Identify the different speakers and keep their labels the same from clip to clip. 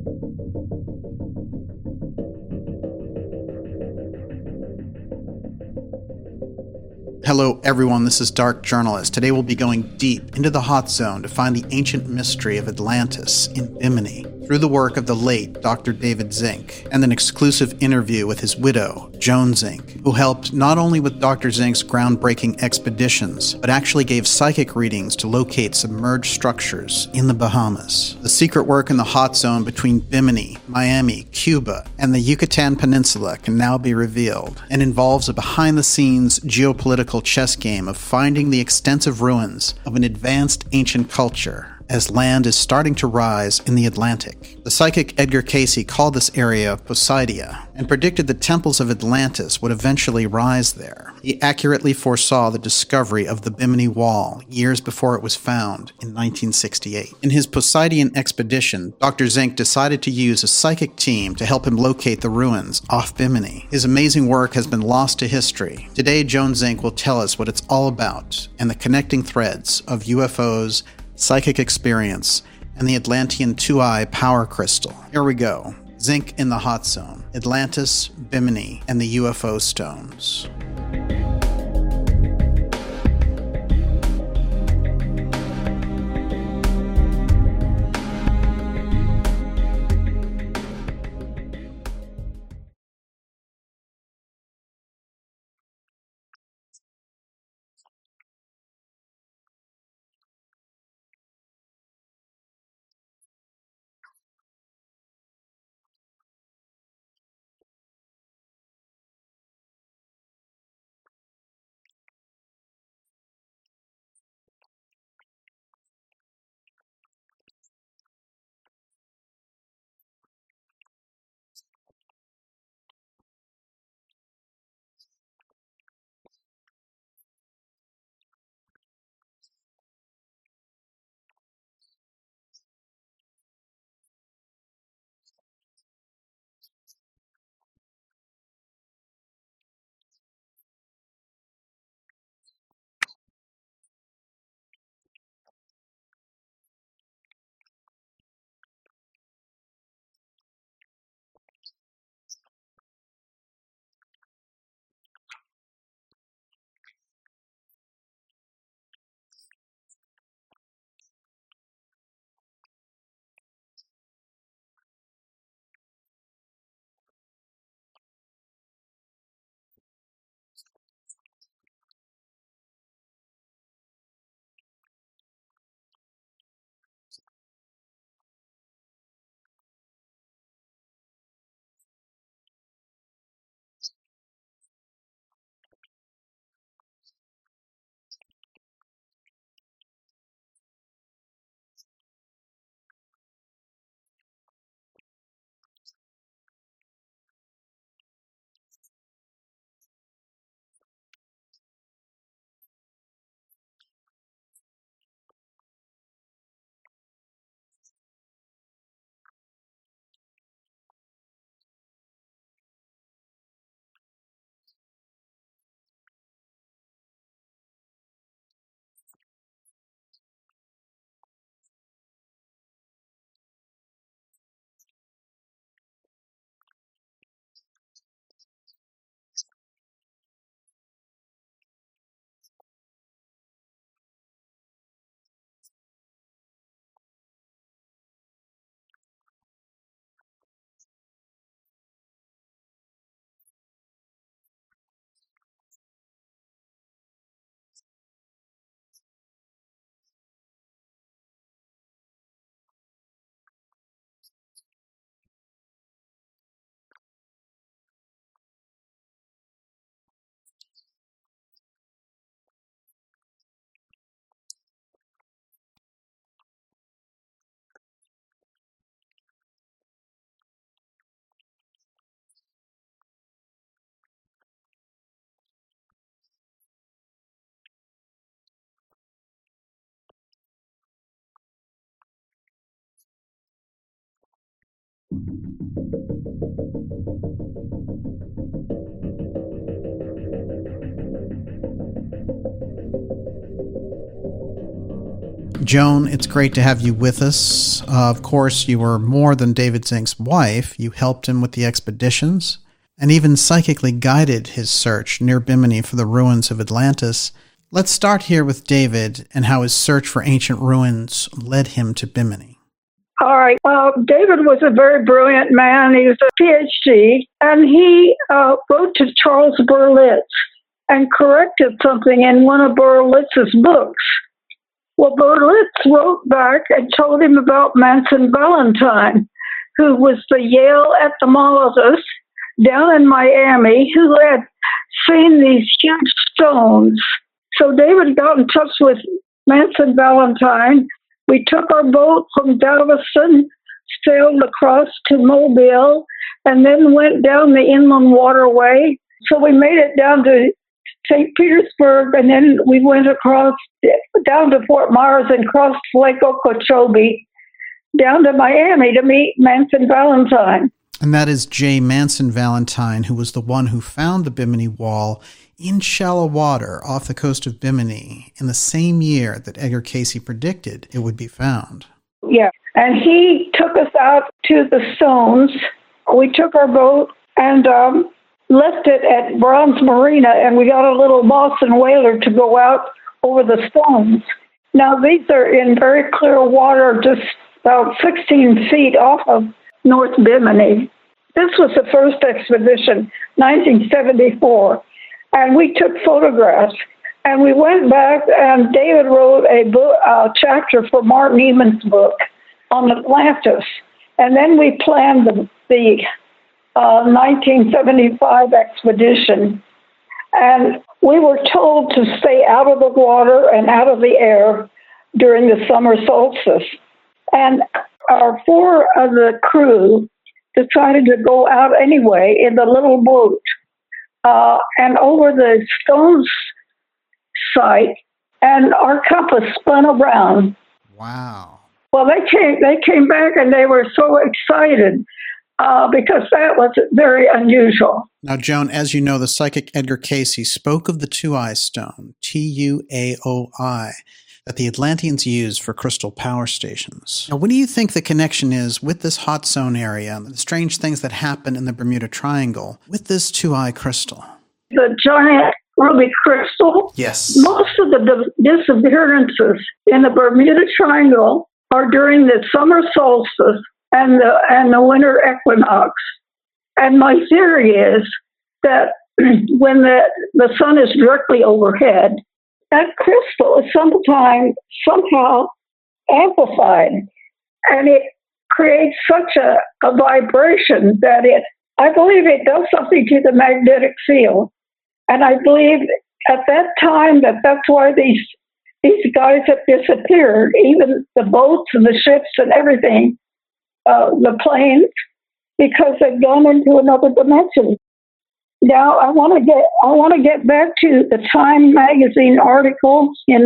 Speaker 1: Hello everyone, this is Dark Journalist. Today we'll be going deep into the hot zone to find the ancient mystery of Atlantis in Bimini through the work of the late Dr. David Zink and an exclusive interview with his widow, Joan Zink, who helped not only with Dr. Zink's groundbreaking expeditions, but actually gave psychic readings to locate submerged structures in the Bahamas. The secret work in the hot zone between Bimini, Miami, Cuba, and the Yucatan Peninsula can now be revealed and involves a behind-the-scenes geopolitical chess game of finding the extensive ruins of an advanced ancient culture as land is starting to rise in the Atlantic. The psychic Edgar Cayce called this area Poseidia and predicted the temples of Atlantis would eventually rise there. He accurately foresaw the discovery of the Bimini Wall years before it was found in 1968. In his Poseidian expedition, Dr. Zink decided to use a psychic team to help him locate the ruins off Bimini. His amazing work has been lost to history. Today, Joan Zink will tell us what it's all about and the connecting threads of UFOs, psychic experience, and the Atlantean Two-Eye Power Crystal. Here we go. Zink in the Hot Zone, Atlantis, Bimini, and the UFO Stones. Joan, it's great to have you with us. Of course, you were more than David Zink's wife. You helped him with the expeditions and even psychically guided his search near Bimini for the ruins of Atlantis. Let's start here with David and how his search for ancient ruins led him to Bimini.
Speaker 2: All right. David was a very brilliant man. He was a PhD, and he wrote to Charles Berlitz and corrected something in one of Berlitz's books. Well, Berlitz wrote back and told him about Manson Valentine, who was the Yale entomologist down in Miami who had seen these huge stones. So David got in touch with Manson Valentine. We took our boat from Galveston, sailed across to Mobile, and then went down the inland waterway. So we made it down to St. Petersburg, and then we went across down to Fort Myers and crossed Lake Okeechobee down to Miami to meet Manson Valentine.
Speaker 1: And that is J. Manson Valentine, who was the one who found the Bimini Wall in shallow water off the coast of Bimini in the same year that Edgar Cayce predicted it would be found.
Speaker 2: Yeah, and he took us out to the stones. We took our boat and left it at Brown's Marina, and we got a little Boston whaler to go out over the stones. Now, these are in very clear water, just about 16 feet off of North Bimini. This was the first expedition, 1974. And we took photographs, and we went back, and David wrote a chapter for Martin Eamon's book on Atlantis. And then we planned the 1975 expedition. And we were told to stay out of the water and out of the air during the summer solstice. And our four of the crew decided to go out anyway in the little boat. And over the stones site, and our compass spun around.
Speaker 1: Wow.
Speaker 2: Well, they came back, and they were so excited because that was very unusual.
Speaker 1: Now, Joan, as you know, the psychic Edgar Cayce spoke of the Two-Eye Stone, Tuaoi, that the Atlanteans used for crystal power stations. Now, what do you think the connection is with this hot zone area and the strange things that happen in the Bermuda Triangle with this two-eye crystal?
Speaker 2: The giant ruby crystal?
Speaker 1: Yes.
Speaker 2: Most of the disappearances in the Bermuda Triangle are during the summer solstice and the winter equinox. And my theory is that when the sun is directly overhead, that crystal is somehow amplified, and it creates such a vibration that I believe it does something to the magnetic field. And I believe at that time that's why these guys have disappeared, even the boats and the ships and everything, the planes, because they've gone into another dimension. Now, I want to get back to the Time magazine article in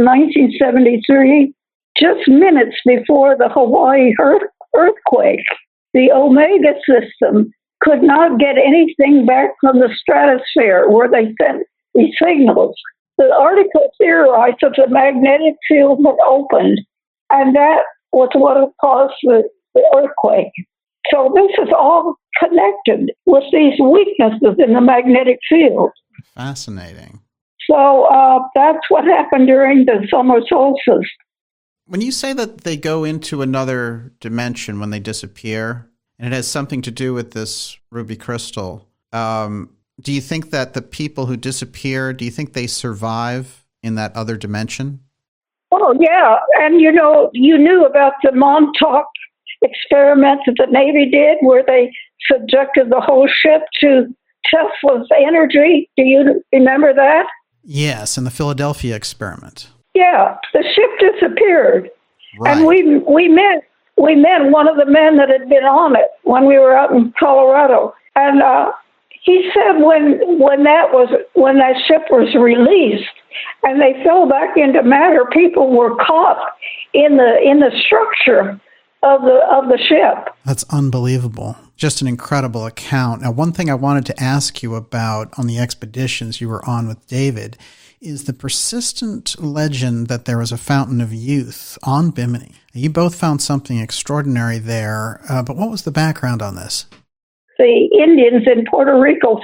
Speaker 2: 1973, just minutes before the Hawaii earthquake. The Omega system could not get anything back from the stratosphere where they sent these signals. The article theorized that the magnetic field had opened, and that was what caused the earthquake. So this is all connected with these weaknesses in the magnetic field.
Speaker 1: Fascinating.
Speaker 2: So that's what happened during the summer solstice.
Speaker 1: When you say that they go into another dimension when they disappear, and it has something to do with this ruby crystal, do you think that the people who disappear, do you think they survive in that other dimension?
Speaker 2: Oh, yeah. And, you knew about the Montauk experiments that the Navy did where they subjected the whole ship to Tesla's energy. Do you remember that?
Speaker 1: Yes, in the Philadelphia experiment.
Speaker 2: Yeah, the ship disappeared.
Speaker 1: Right.
Speaker 2: And we met one of the men that had been on it when we were out in Colorado. And he said when that ship was released and they fell back into matter, people were caught in the structure of the ship.
Speaker 1: That's unbelievable. Just an incredible account. Now, one thing I wanted to ask you about on the expeditions you were on with David is the persistent legend that there was a fountain of youth on Bimini. You both found something extraordinary there, but what was the background on this?
Speaker 2: The Indians in Puerto Rico,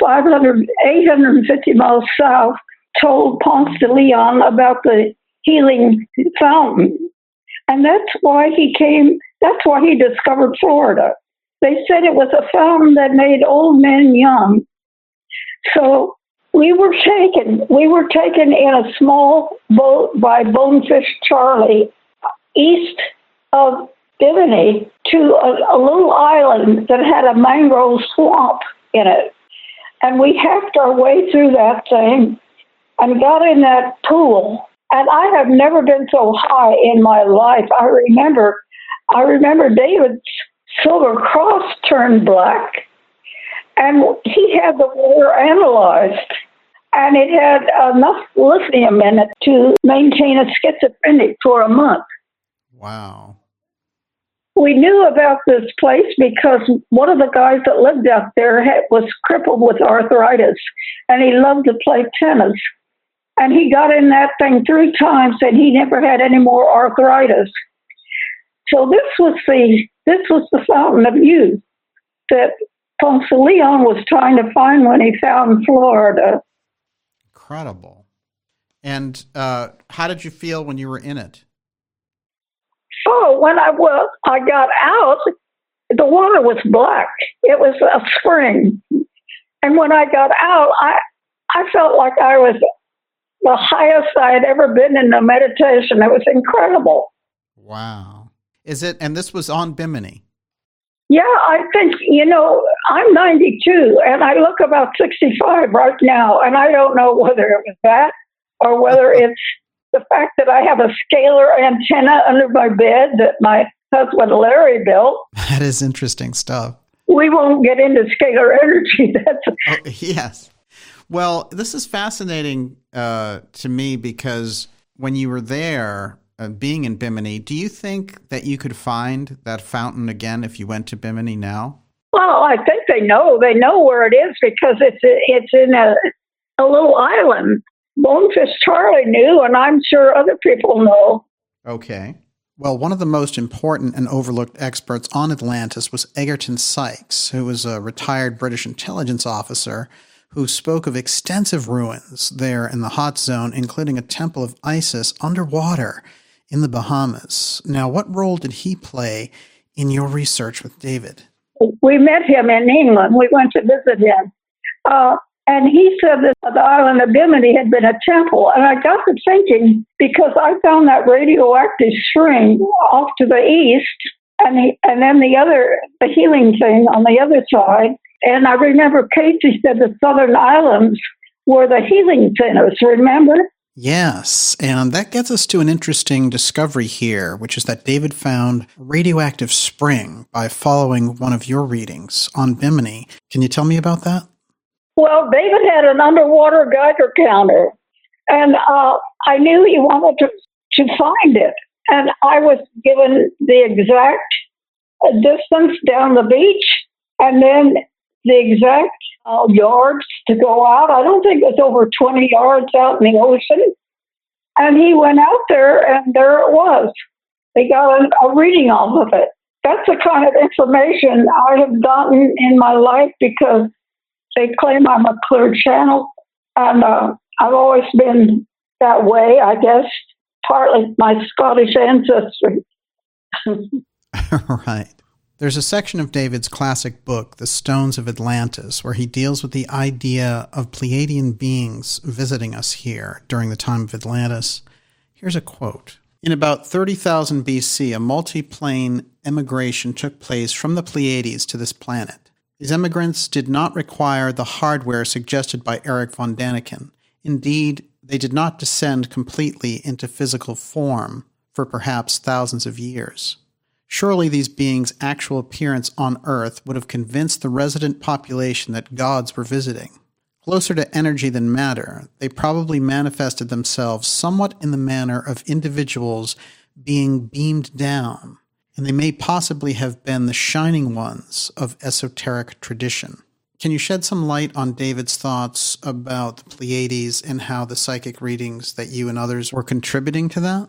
Speaker 2: 850 miles south, told Ponce de Leon about the healing fountain. And that's why he discovered Florida. They said it was a fountain that made old men young. So we were taken in a small boat by Bonefish Charlie east of Bimini to a little island that had a mangrove swamp in it. And we hacked our way through that thing and got in that pool. And I have never been so high in my life. I remember David's silver cross turned black, and he had the water analyzed, and it had enough lithium in it to maintain a schizophrenic for a month.
Speaker 1: Wow.
Speaker 2: We knew about this place because one of the guys that lived out there was crippled with arthritis, and he loved to play tennis. And he got in that thing 3 times, and he never had any more arthritis. So this was the fountain of youth that Ponce de Leon was trying to find when he found Florida.
Speaker 1: Incredible. And how did you feel when you were in it?
Speaker 2: Oh, when I got out, the water was black. It was a spring. And when I got out, I felt like I was the highest I had ever been in a meditation. It was incredible.
Speaker 1: Wow. And this was on Bimini?
Speaker 2: Yeah, I think, I'm 92 and I look about 65 right now. And I don't know whether it was that or whether it's the fact that I have a scalar antenna under my bed that my husband Larry built.
Speaker 1: That is interesting stuff.
Speaker 2: We won't get into scalar energy.
Speaker 1: Yes. Well, this is fascinating to me because when you were there, being in Bimini, do you think that you could find that fountain again if you went to Bimini now?
Speaker 2: Well, I think they know. They know where it is because it's in a little island. Bonefish Charlie knew, and I'm sure other people know.
Speaker 1: Okay. Well, one of the most important and overlooked experts on Atlantis was Egerton Sykes, who was a retired British intelligence officer who spoke of extensive ruins there in the hot zone, including a temple of Isis underwater in the Bahamas. Now, what role did he play in your research with David?
Speaker 2: We met him in England. We went to visit him. And he said that the island of Bimini had been a temple. And I got to thinking, because I found that radioactive string off to the east, and then the healing thing on the other side. And I remember Casey said the southern islands were the healing centers, remember?
Speaker 1: Yes, and that gets us to an interesting discovery here, which is that David found a radioactive spring by following one of your readings on Bimini. Can you tell me about that?
Speaker 2: Well, David had an underwater Geiger counter, and I knew he wanted to find it. And I was given the exact distance down the beach, and then the exact yards to go out. I don't think it was over 20 yards out in the ocean. And he went out there, and there it was. They got a reading off of it. That's the kind of information I have gotten in my life because they claim I'm a clear channel. And I've always been that way, I guess, partly my Scottish ancestry.
Speaker 1: Right. There's a section of David's classic book, The Stones of Atlantis, where he deals with the idea of Pleiadian beings visiting us here during the time of Atlantis. Here's a quote. In about 30,000 BC, a multi-plane emigration took place from the Pleiades to this planet. These emigrants did not require the hardware suggested by Erich von Däniken. Indeed, they did not descend completely into physical form for perhaps thousands of years. Surely these beings' actual appearance on Earth would have convinced the resident population that gods were visiting. Closer to energy than matter, they probably manifested themselves somewhat in the manner of individuals being beamed down, and they may possibly have been the shining ones of esoteric tradition. Can you shed some light on David's thoughts about the Pleiades and how the psychic readings that you and others were contributing to that?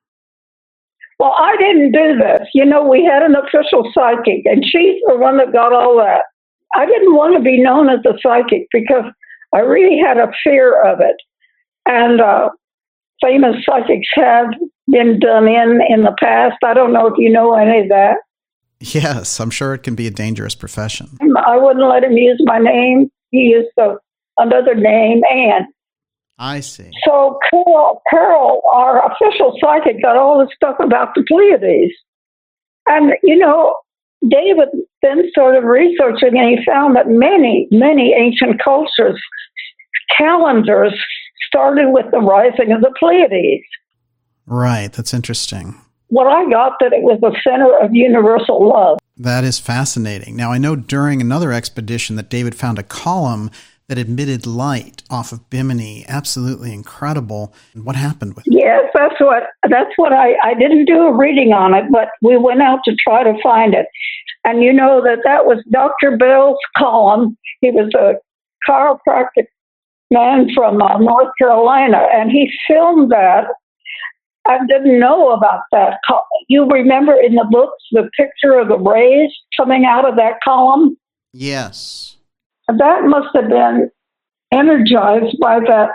Speaker 2: Well, I didn't do this. We had an official psychic, and she's the one that got all that. I didn't want to be known as a psychic because I really had a fear of it. And famous psychics have been done in the past. I don't know if you know any of that.
Speaker 1: Yes, I'm sure it can be a dangerous profession.
Speaker 2: I wouldn't let him use my name. He used another name, Anne.
Speaker 1: I see.
Speaker 2: So Carol, our official psychic, got all this stuff about the Pleiades. And, David then started researching, and he found that many, many ancient cultures' calendars started with the rising of the Pleiades.
Speaker 1: Right, that's interesting.
Speaker 2: What I got, that it was the center of universal love.
Speaker 1: That is fascinating. Now, I know during another expedition that David found a column that emitted light off of Bimini. Absolutely incredible. What happened with it?
Speaker 2: Yes, that's what I didn't do a reading on it, but we went out to try to find it. And that was Dr. Bell's column. He was a chiropractic man from North Carolina, and he filmed that. I didn't know about that. You remember in the books the picture of the rays coming out of that column?
Speaker 1: Yes.
Speaker 2: That must have been energized by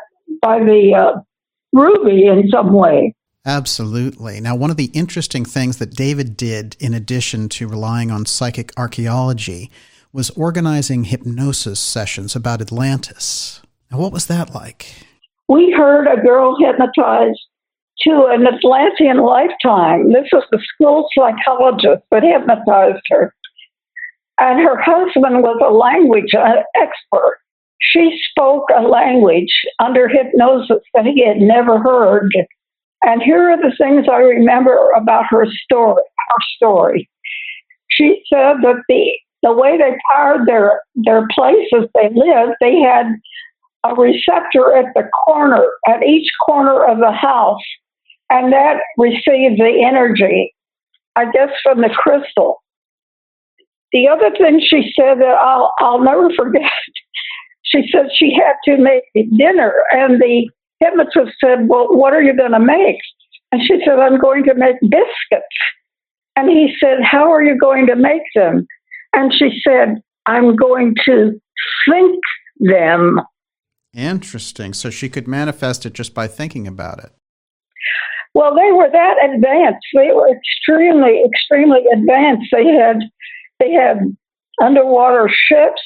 Speaker 2: the ruby in some way.
Speaker 1: Absolutely. Now, one of the interesting things that David did, in addition to relying on psychic archaeology, was organizing hypnosis sessions about Atlantis. Now, what was that like?
Speaker 2: We heard a girl hypnotized to an Atlantean lifetime. This was the school psychologist that hypnotized her. And her husband was a language expert. She spoke a language under hypnosis that he had never heard. And here are the things I remember about her story. She said that the way they powered their places they lived, they had a receptor at each corner of the house, and that received the energy, I guess, from the crystal. The other thing she said that I'll never forget, she said she had to make dinner, and the hypnotist said, well, what are you going to make? And she said, I'm going to make biscuits. And he said, how are you going to make them? And she said, I'm going to think them.
Speaker 1: Interesting. So she could manifest it just by thinking about it.
Speaker 2: Well, they were that advanced. They were extremely, extremely advanced. They had underwater ships.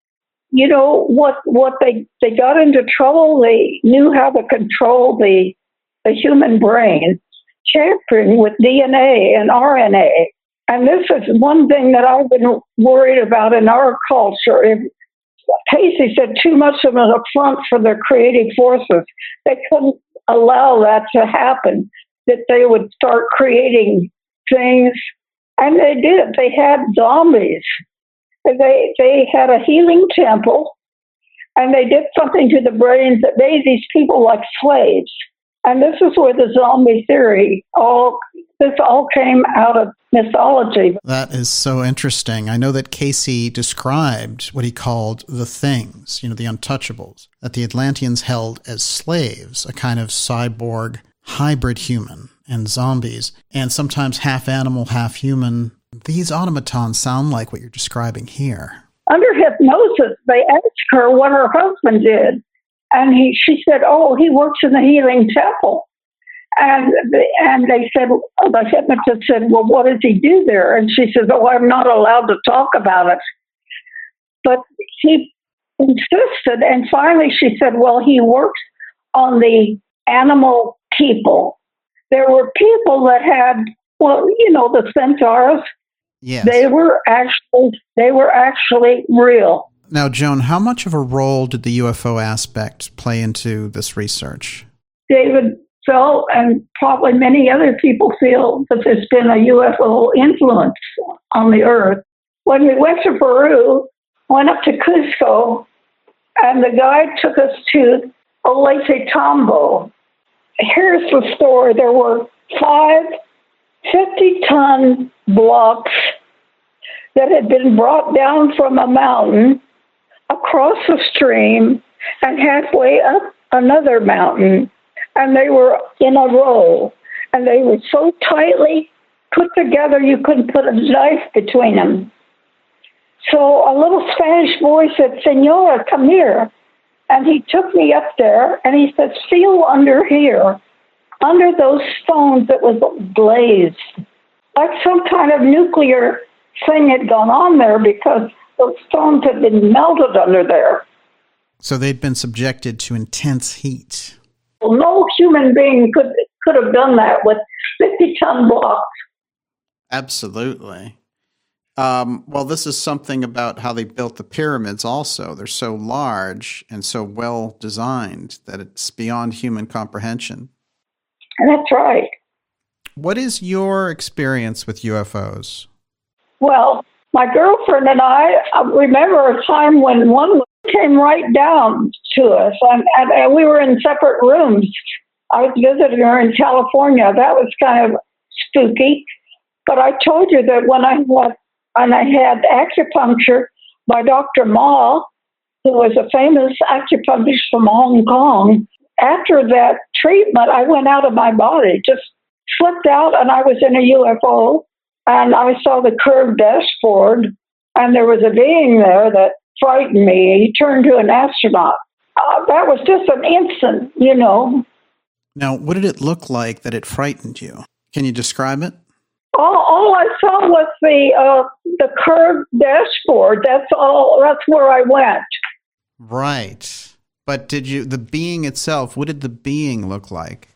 Speaker 2: What they got into trouble. They knew how to control the human brain, tampering with DNA and RNA. And this is one thing that I've been worried about in our culture. If Casey said too much of an affront for their creative forces, they couldn't allow that to happen, that they would start creating things. And they did. They had zombies. They had a healing temple, and they did something to the brains that made these people like slaves. And this is where the zombie theory all came out of mythology.
Speaker 1: That is so interesting. I know that Casey described what he called the things, the untouchables, that the Atlanteans held as slaves, a kind of cyborg hybrid human and zombies, and sometimes half animal, half human. These automatons sound like what you're describing here. Under
Speaker 2: hypnosis, they asked her what her husband did. And she said, oh, he works in the healing temple. And they said, the hypnotist said, well, what does he do there? And she said, oh, I'm not allowed to talk about it. But he insisted. And finally she said, well, he works on the animal people. There were people that had, the centaurs.
Speaker 1: Yes.
Speaker 2: They were actually real.
Speaker 1: Now, Joan, how much of a role did the UFO aspect play into this research?
Speaker 2: David felt, and probably many other people feel, that there's been a UFO influence on the Earth. When we went to Peru, went up to Cusco, and the guide took us to Ollantaytambo. Here's the story. There were 5 50-ton blocks that had been brought down from a mountain across a stream and halfway up another mountain. And they were in a row. And they were so tightly put together you couldn't put a knife between them. So a little Spanish boy said, "Senora, come here." And he took me up there and he said, "Feel under here, under those stones that was glazed." Like some kind of nuclear thing had gone on there because those stones had been melted under there.
Speaker 1: So they'd been subjected to intense heat.
Speaker 2: Well, no human being could have done that with 50-ton blocks.
Speaker 1: Absolutely. Well, this is something about how they built the pyramids also. They're so large and so well designed that it's beyond human comprehension.
Speaker 2: That's right.
Speaker 1: What is your experience with UFOs?
Speaker 2: Well, my girlfriend and I remember a time when one came right down to us, and we were in separate rooms. I was visiting her in California. That was kind of spooky. But I told you that when I had acupuncture by Dr. Ma, who was a famous acupuncturist from Hong Kong, after that treatment, I went out of my body, just slipped out, and I was in a UFO, and I saw the curved dashboard, and there was a being there that frightened me. He turned to an astronaut. That was just an instant, you know.
Speaker 1: Now, what did it look like that it frightened you? Can you describe it?
Speaker 2: All I saw was the curved dashboard. That's all. That's where I went.
Speaker 1: Right. But the being itself, what did the being look like?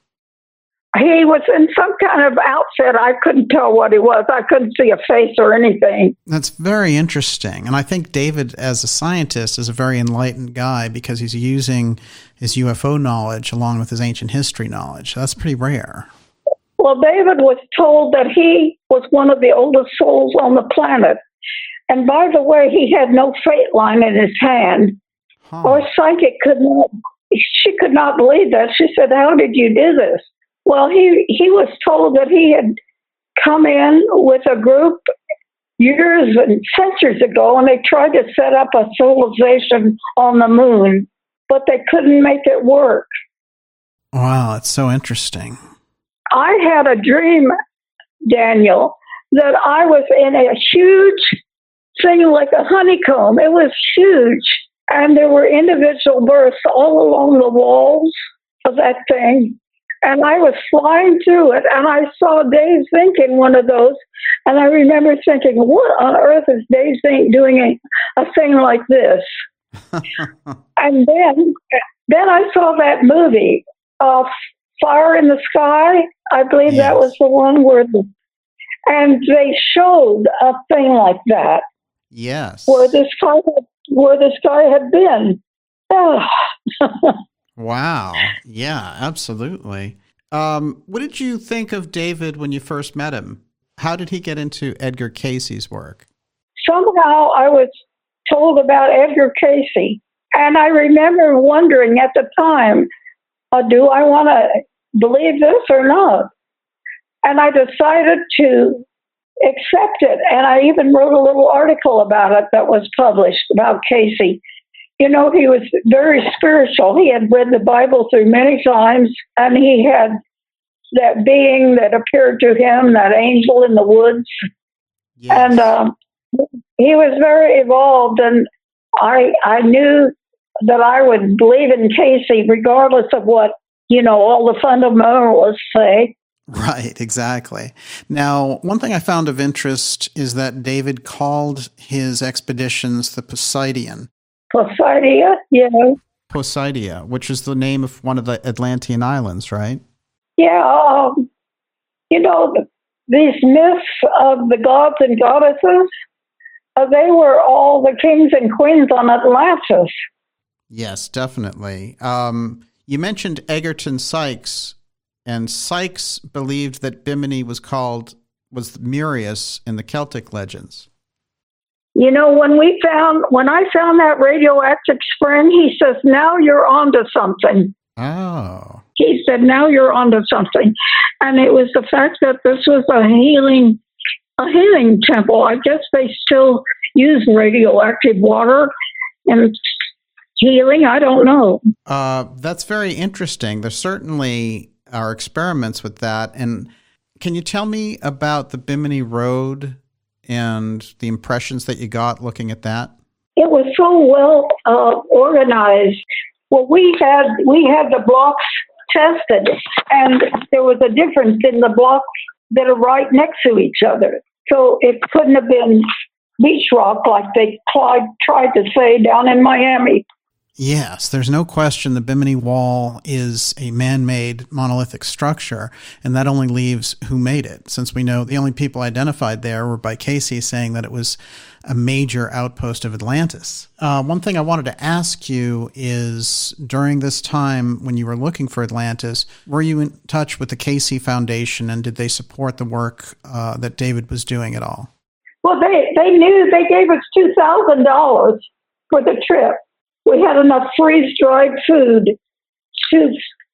Speaker 2: He was in some kind of outfit. I couldn't tell what he was. I couldn't see a face or anything.
Speaker 1: That's very interesting. And I think David, as a scientist, is a very enlightened guy because he's using his UFO knowledge along with his ancient history knowledge. That's pretty rare.
Speaker 2: Well, David was told that he was one of the oldest souls on the planet. And by the way, he had no fate line in his hand. Our psychic could not believe that. She said, "How did you do this?" Well, he was told that he had come in with a group years and centuries ago, and they tried to set up a civilization on the moon, but they couldn't make it work.
Speaker 1: Wow, that's so interesting.
Speaker 2: I had a dream, Daniel, that I was in a huge thing like a honeycomb. It was huge, and there were individual berths all along the walls of that thing. And I was flying through it, and I saw Dave Zink in one of those. And I remember thinking, what on earth is Dave Zink doing a thing like this? And then I saw that movie, Fire in the Sky. I believe that was the one and they showed a thing like that.
Speaker 1: Yes.
Speaker 2: Where this guy had been. Oh.
Speaker 1: Wow. Yeah, absolutely. What did you think of David when you first met him? How did he get into Edgar Cayce's work?
Speaker 2: Somehow I was told about Edgar Cayce, and I remember wondering at the time, do I want to believe this or not? And I decided to accept it, and I even wrote a little article about it that was published about Cayce. You know, he was very spiritual. He had read the Bible through many times, and he had that being that appeared to him, that angel in the woods. Yes. And he was very evolved, and I knew that I would believe in Cayce regardless of what, all the fundamentalists say.
Speaker 1: Right, exactly. Now, one thing I found of interest is that David called his expeditions the Poseidion.
Speaker 2: Poseidia, yeah.
Speaker 1: Poseidia, which is the name of one of the Atlantean islands, right?
Speaker 2: Yeah. These myths of the gods and goddesses, they were all the kings and queens on Atlantis.
Speaker 1: Yes, definitely. You mentioned Egerton Sykes, and Sykes believed that Bimini was Murius in the Celtic legends.
Speaker 2: When I found that radioactive spring, he says, now you're onto something.
Speaker 1: Oh.
Speaker 2: He said, now you're onto something. And it was the fact that this was a healing temple. I guess they still use radioactive water and healing. I don't know.
Speaker 1: That's very interesting. There certainly are experiments with that. And can you tell me about the Bimini Road and the impressions that you got looking at that?
Speaker 2: It was so well organized. Well, we had the blocks tested, and there was a difference in the blocks that are right next to each other. So it couldn't have been beach rock like they tried to say down in Miami.
Speaker 1: Yes, there's no question the Bimini Wall is a man-made monolithic structure, and that only leaves who made it, since we know the only people identified there were by Casey saying that it was a major outpost of Atlantis. One thing I wanted to ask you is, during this time when you were looking for Atlantis, were you in touch with the Casey Foundation, and did they support the work that David was doing at all?
Speaker 2: Well, they knew. They gave us $2,000 for the trip. We had enough freeze-dried food to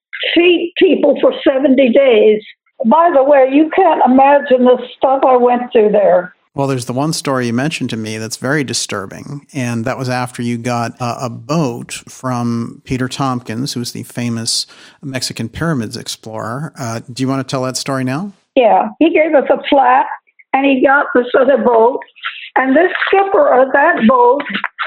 Speaker 2: feed people for 70 days. By the way, you can't imagine the stuff I went through there.
Speaker 1: Well, there's the one story you mentioned to me that's very disturbing, and that was after you got a boat from Peter Tompkins, who was the famous Mexican pyramids explorer. Do you want to tell that story now?
Speaker 2: Yeah, he gave us a flat, and he got this other boat, and this skipper of that boat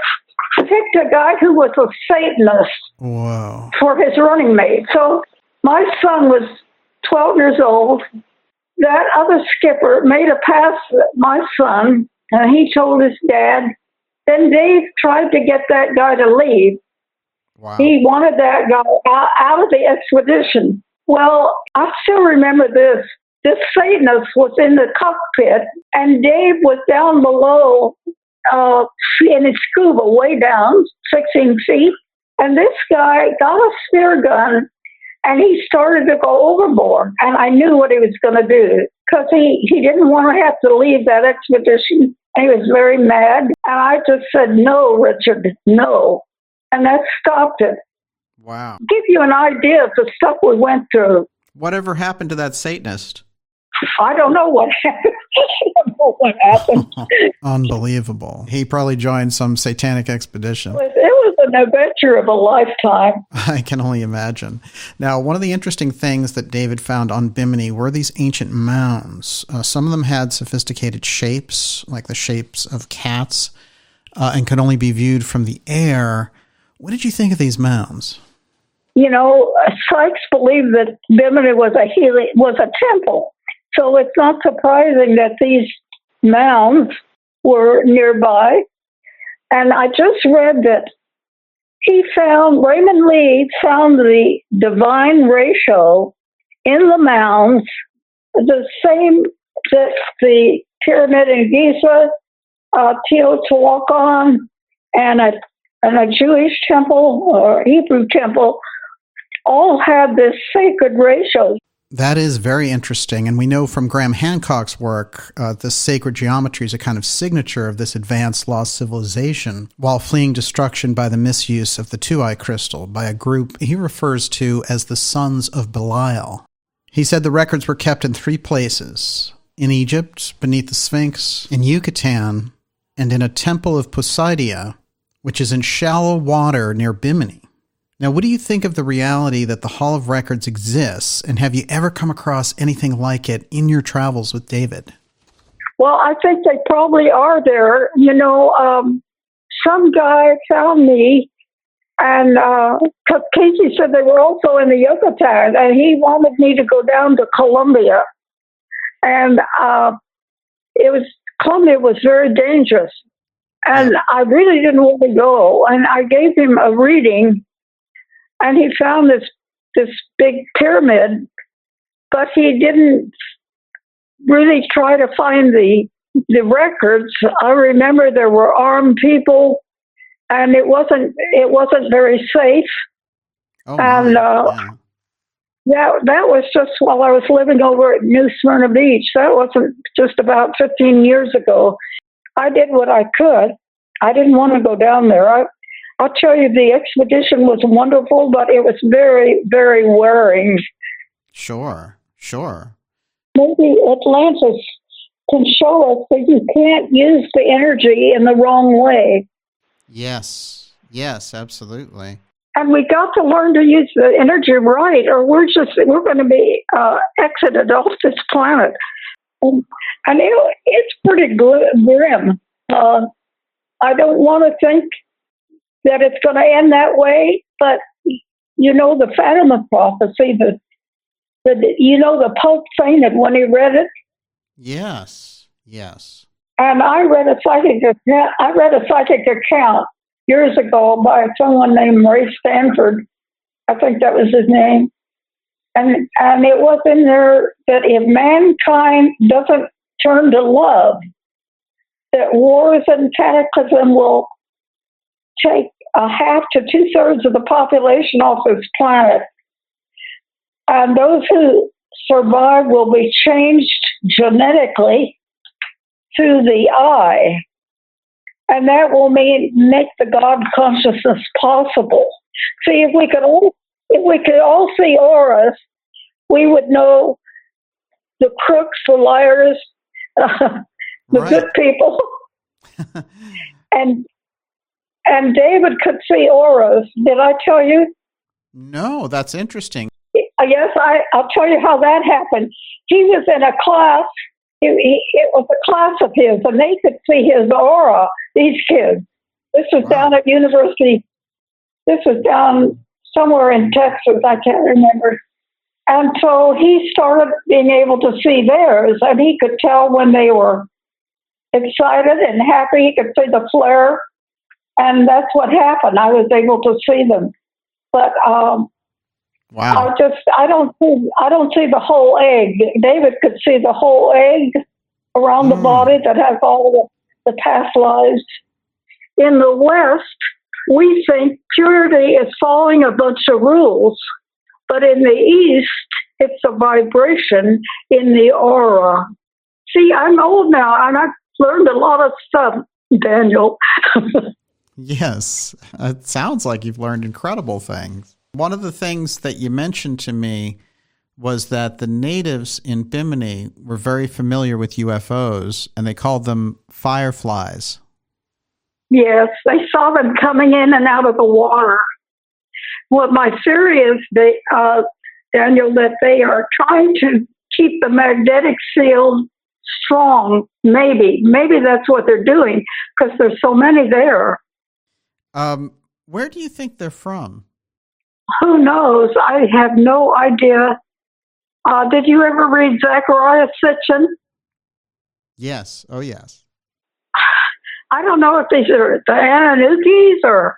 Speaker 2: picked a guy who was a Satanist.
Speaker 1: Whoa.
Speaker 2: For his running mate. So my son was 12 years old. That other skipper made a pass at my son, and he told his dad. Then Dave tried to get that guy to leave.
Speaker 1: Wow.
Speaker 2: He wanted that guy out of the expedition. Well, I still remember this. This Satanist was in the cockpit, and Dave was down below in his scuba, way down, 16 feet. And this guy got a spear gun, and he started to go overboard. And I knew what he was going to do, because he didn't want to have to leave that expedition. He was very mad. And I just said, no, Richard, no. And that stopped it.
Speaker 1: Wow.
Speaker 2: Give you an idea of the stuff we went through.
Speaker 1: Whatever happened to that Satanist?
Speaker 2: I don't know what happened. I don't know what happened.
Speaker 1: Unbelievable. He probably joined some satanic expedition.
Speaker 2: It was an adventure of a lifetime.
Speaker 1: I can only imagine. Now, one of the interesting things that David found on Bimini were these ancient mounds. Some of them had sophisticated shapes, like the shapes of cats, and could only be viewed from the air. What did you think of these mounds?
Speaker 2: You know, Sykes believed that Bimini was a temple. So it's not surprising that these mounds were nearby. And I just read that Raymond Lee found the divine ratio in the mounds, the same that the pyramid in Giza, Teotihuacan, and a Jewish temple or Hebrew temple all had this sacred ratio.
Speaker 1: That is very interesting, and we know from Graham Hancock's work, this sacred geometry is a kind of signature of this advanced lost civilization, while fleeing destruction by the misuse of the two-eye crystal by a group he refers to as the Sons of Belial. He said the records were kept in 3 places: in Egypt, beneath the Sphinx, in Yucatan, and in a temple of Poseidia, which is in shallow water near Bimini. Now, what do you think of the reality that the Hall of Records exists, and have you ever come across anything like it in your travels with David?
Speaker 2: Well, I think they probably are there. You know, some guy found me, and Casey said they were also in the Yucatan, and he wanted me to go down to Colombia. And Colombia was very dangerous, and I really didn't want to go. And I gave him a reading. And he found this big pyramid, but he didn't really try to find the records. I remember there were armed people, and it wasn't very safe.
Speaker 1: Oh,
Speaker 2: and that was just while I was living over at New Smyrna Beach. That wasn't just about 15 years ago. I did what I could. I didn't want to go down there. I'll tell you, the expedition was wonderful, but it was very, very wearing.
Speaker 1: Sure. Sure.
Speaker 2: Maybe Atlantis can show us that you can't use the energy in the wrong way.
Speaker 1: Yes. Yes, absolutely.
Speaker 2: And we got to learn to use the energy right, or we're going to be exited off this planet. And it's pretty grim. I don't want to think that it's going to end that way, but the Fatima prophecy, the Pope fainted when he read it.
Speaker 1: Yes, yes.
Speaker 2: And I read a psychic account years ago by someone named Ray Stanford. I think that was his name. And it was in there that if mankind doesn't turn to love, that wars and cataclysm will take a half to 2/3 of the population off this planet. And those who survive will be changed genetically through the eye. And that will make the God consciousness possible. See, if we could all see auras, we would know the crooks, the liars, the good people. and David could see auras. Did I tell you?
Speaker 1: No, that's interesting.
Speaker 2: Yes, I'll tell you how that happened. He was in a class. It was a class of his, and they could see his aura, these kids. This was down at University. This was down somewhere in Texas. I can't remember. And so he started being able to see theirs, and he could tell when they were excited and happy. He could see the flare, and that's what happened. I was able to see them. But
Speaker 1: wow.
Speaker 2: I don't see the whole egg. David could see the whole egg around the body that has all the past lives. In the West, we think purity is following a bunch of rules, but in the East, it's a vibration in the aura. See, I'm old now, and I've learned a lot of stuff, Daniel.
Speaker 1: Yes, it sounds like you've learned incredible things. One of the things that you mentioned to me was that the natives in Bimini were very familiar with UFOs, and they called them fireflies.
Speaker 2: Yes, they saw them coming in and out of the water. Well, my theory is, Daniel, that they are trying to keep the magnetic field strong. Maybe that's what they're doing, because there's so many there.
Speaker 1: Where do you think they're from?
Speaker 2: Who knows? I have no idea. Did you ever read Zecharia Sitchin?
Speaker 1: Yes. Oh, yes.
Speaker 2: I don't know if these are the Anunnakis or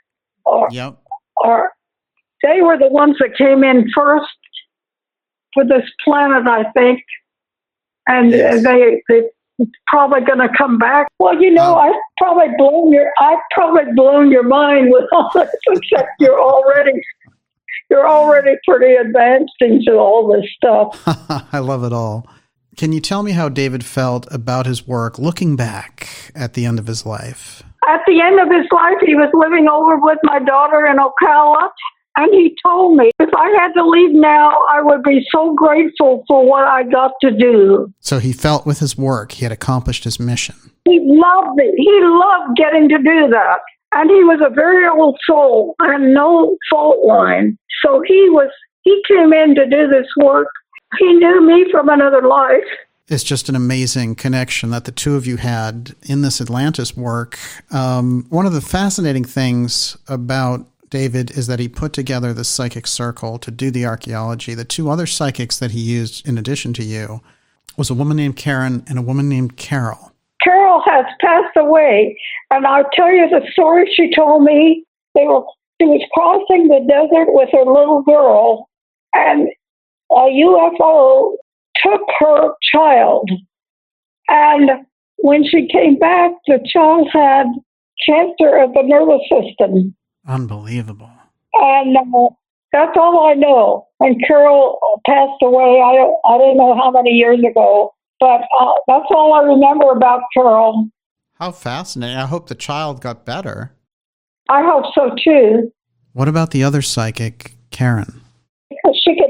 Speaker 2: they were the ones that came in first for this planet, I think, and yes. They're probably going to come back. Well, I've probably blown your mind with all this, except you're already pretty advanced into all this stuff.
Speaker 1: I love it all. Can you tell me how David felt about his work looking back at the end of his life?
Speaker 2: At the end of his life, he was living over with my daughter in Ocala, and he told me, if I had to leave now, I would be so grateful for what I got to do.
Speaker 1: So he felt with his work he had accomplished his mission.
Speaker 2: He loved it. He loved getting to do that. And he was a very old soul and no fault line. So he came in to do this work. He knew me from another life.
Speaker 1: It's just an amazing connection that the two of you had in this Atlantis work. One of the fascinating things about David is that he put together the psychic circle to do the archaeology. The two other psychics that he used in addition to you was a woman named Karen and a woman named Carol.
Speaker 2: Carol has passed away, and I'll tell you the story she told me. She was crossing the desert with her little girl, and a UFO took her child. And when she came back, the child had cancer of the nervous system.
Speaker 1: Unbelievable.
Speaker 2: And that's all I know. And Carol passed away, I don't know how many years ago, but that's all I remember about Carol.
Speaker 1: How fascinating. I hope the child got better. I
Speaker 2: hope so, too.
Speaker 1: What about the other psychic, Karen?
Speaker 2: Because she could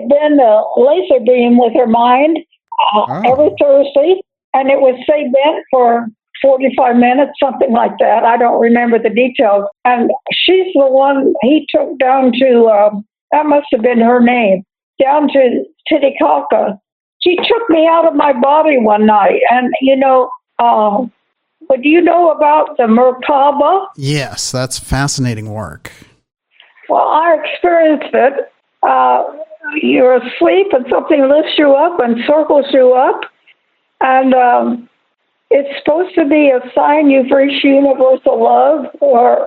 Speaker 2: been a laser beam with her mind every Thursday, and it would stay bent for 45 minutes, something like that. I don't remember the details. And she's the one he took down to, that must have been her name, down to Titicaca. She took me out of my body one night. And, but do you know about the Merkaba?
Speaker 1: Yes, that's fascinating work.
Speaker 2: Well, I experienced it. You're asleep and something lifts you up and circles you up. And it's supposed to be a sign you've reached universal love or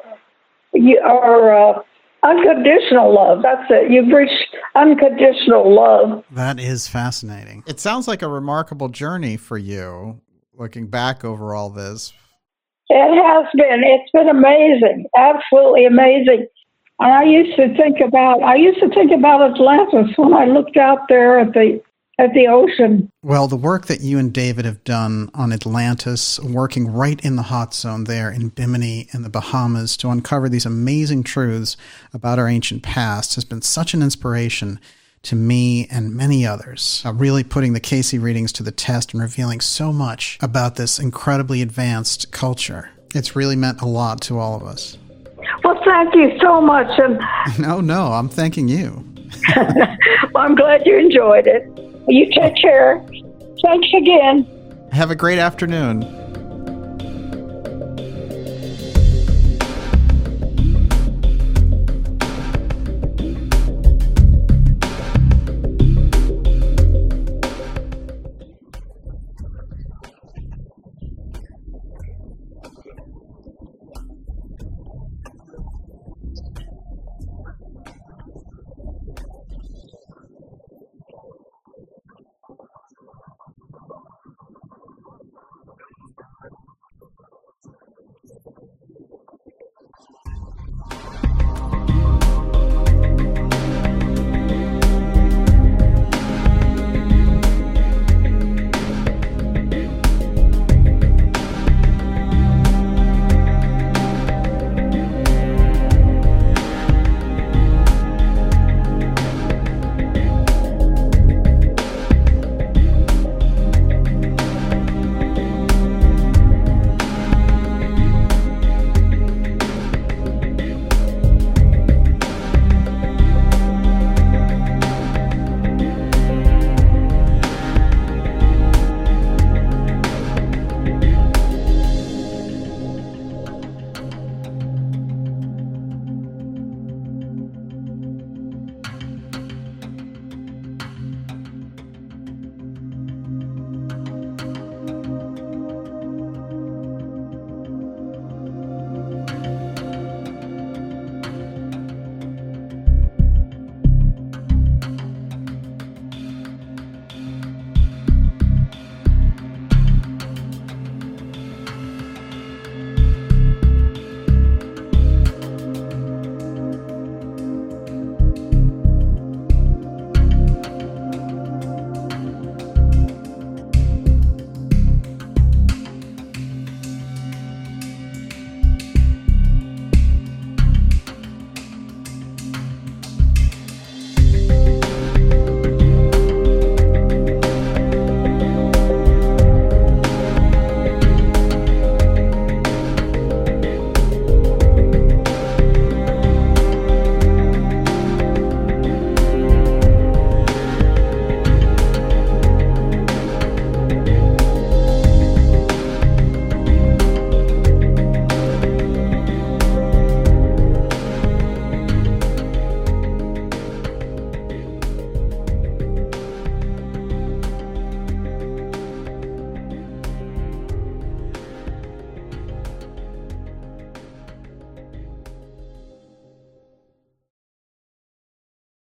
Speaker 2: unconditional love. That's it. You've reached unconditional love.
Speaker 1: That is fascinating. It sounds like a remarkable journey for you, looking back over all this.
Speaker 2: It has been. It's been amazing. Absolutely amazing. And I used to think about Atlantis when I looked out there at the ocean.
Speaker 1: Well, the work that you and David have done on Atlantis, working right in the hot zone there in Bimini in the Bahamas to uncover these amazing truths about our ancient past, has been such an inspiration to me and many others, really putting the Cayce readings to the test and revealing so much about this incredibly advanced culture. It's really meant a lot to all of us.
Speaker 2: Well, thank you so much. And
Speaker 1: No, I'm thanking you.
Speaker 2: well, I'm glad you enjoyed it. You take care. Thanks again.
Speaker 1: Have a great afternoon.